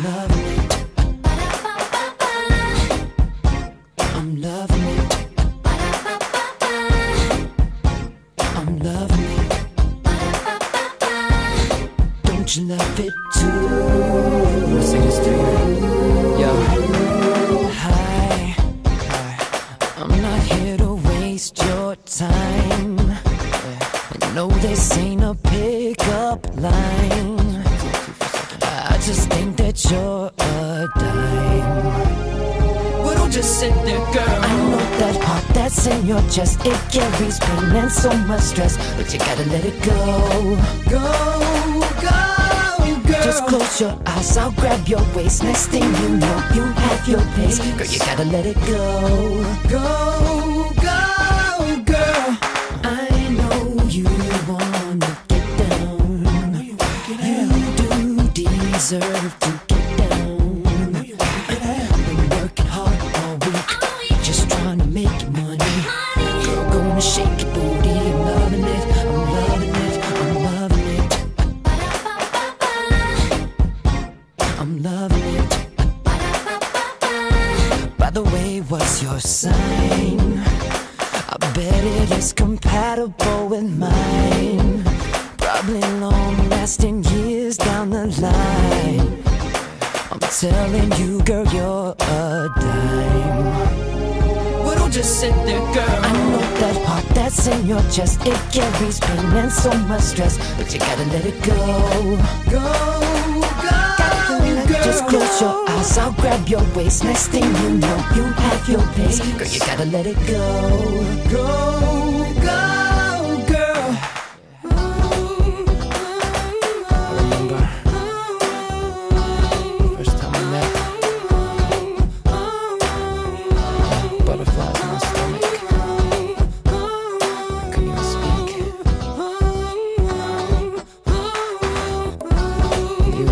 loving it. I'm loving it. I'm loving it. Don't you love it too? Let's say this to you. Yo. Hi. I'm not here to waste your time. I know this ain't a pickup line. I just think that you're a dime. Well, don't just sit there, girl. I know that heart that's in your chest, it carries pain and so much stress, but you gotta let it go. Go, girl. Just close your eyes, I'll grab your waist. Next thing you know, you have your pace. Girl, you gotta let it go. Go, girl. I know you wanna get down. You do deserve to get down. Been working hard all week, just trying to make money. Girl, gonna shake your booty. I'm loving it. I'm loving it. I'm loving it. I'm loving it. By the way, what's your sign? I bet it is compatible with mine. Probably long-lasting years down the line. I'm telling you, girl, you're a dime. Well, don't just sit there, girl. I know that heart that's in your chest, it carries pain and so much stress, but you gotta let it go. Go, girl. Just close your eyes, I'll grab your waist. Next thing you know, you have your pace. Girl, you gotta let it go. Go, girl. I remember first time we met. Butterflies in my stomach. I couldn't even speak. You.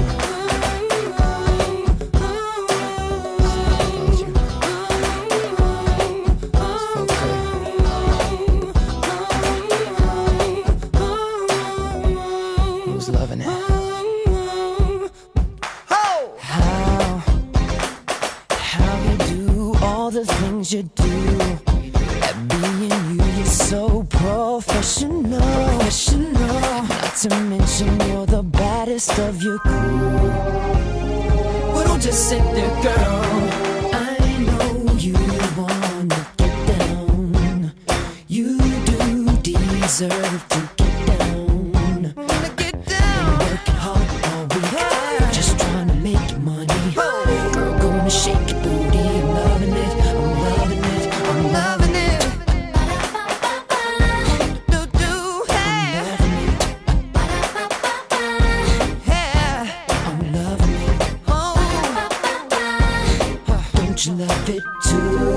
Loving it. How you do all the things you do. At being you, you're so professional. Not to mention you're the baddest of your crew. Well, don't just sit there, girl. I know you wanna get down. You do deserve to get down. Shake your booty, I'm loving it, I'm loving it, I'm loving it. I'm loving it. I'm loving it. Don't you love it too?